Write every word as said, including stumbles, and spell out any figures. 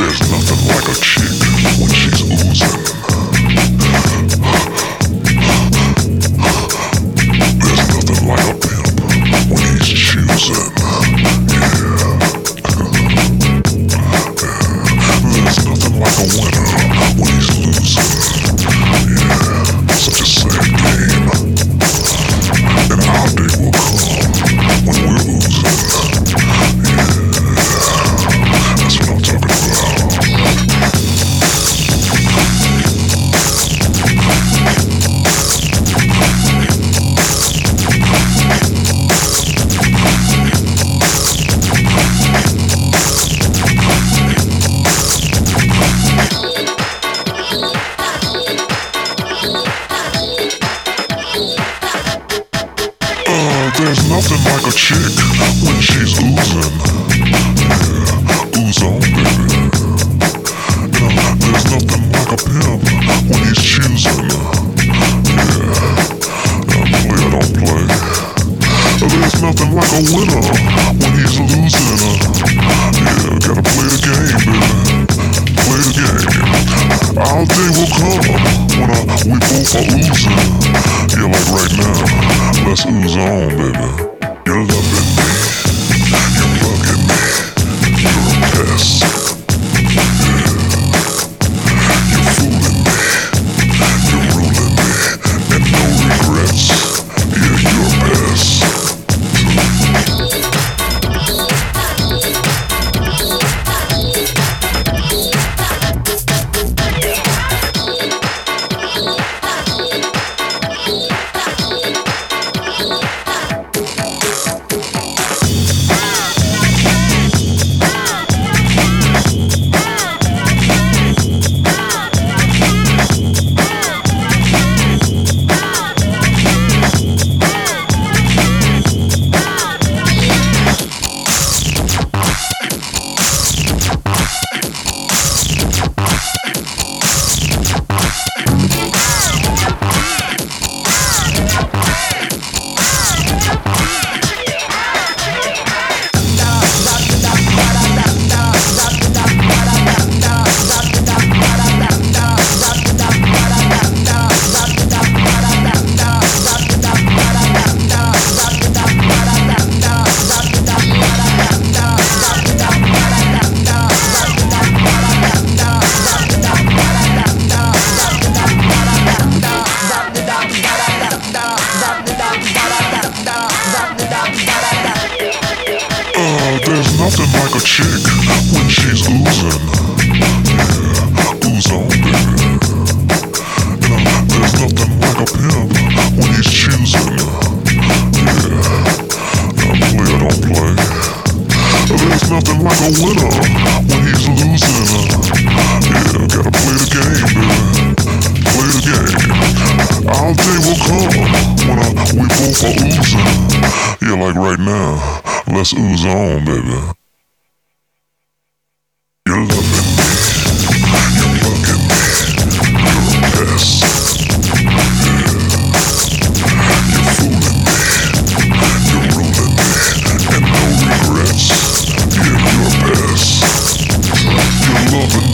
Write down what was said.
There's nothing like a chick when she's oozing. There's nothing like a pimp when he's choosing. Yeah. There's nothing like a winner when he's losing. Yeah. Such a sad game. And our day will come when we're oozing. Yeah. That's what I'm talking about. There's nothing like a chick when she's oozing. Yeah, ooze on, baby. Yeah, there's nothing like a pimp when he's choosing. Yeah, yeah, play or don't play. There's nothing like a winner when he's losing. Yeah, gotta play the game, baby. Play the game. Our day will come when uh, we both are oozing. Yeah, like right now, let's ooze on, baby. You're loving me, you're bugging me, you're a pest. Yeah. You're fooling me, you're ruling me, and no regrets. Yeah, you're best. There's nothing like a chick when she's oozing. Yeah, ooze on, baby. Yeah, there's nothing like a pimp when he's choosing. Yeah, yeah, play or don't play. There's nothing like a winner when he's losing. Yeah, gotta play the game, baby. Play the game. Our day will come when uh, we both are oozing. Yeah, like right now. Let's ooze on, baby. You're loving me, you're bugging me, you're a pest. Yeah. You're fooling me, you're ruling me, and no regrets. Yeah, you're best. You're loving me.